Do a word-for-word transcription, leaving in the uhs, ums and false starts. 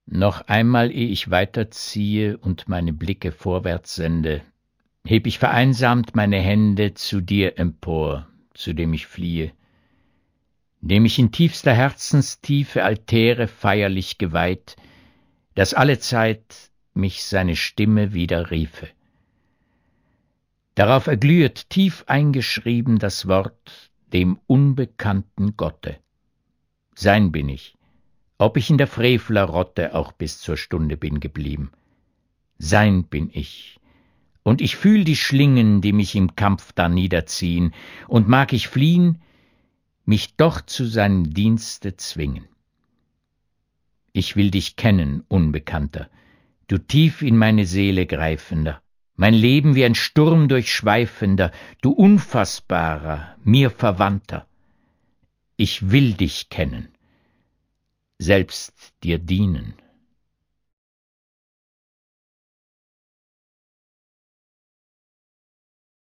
Noch einmal, ehe ich weiterziehe und meine Blicke vorwärts sende, heb ich vereinsamt meine Hände zu dir empor, zu dem ich fliehe, dem ich in tiefster Herzenstiefe Altäre feierlich geweiht, dass allezeit mich seine Stimme wieder riefe. Darauf erglühet tief eingeschrieben das Wort dem unbekannten Gotte. Sein bin ich, ob ich in der Frevlerrotte auch bis zur Stunde bin geblieben. Sein bin ich, und ich fühl die Schlingen, die mich im Kampf da niederziehen, und mag ich fliehen, mich doch zu seinem Dienste zwingen. Ich will dich kennen, Unbekannter, du tief in meine Seele greifender, mein Leben wie ein Sturm durchschweifender, du Unfassbarer, mir Verwandter. Ich will dich kennen, selbst dir dienen.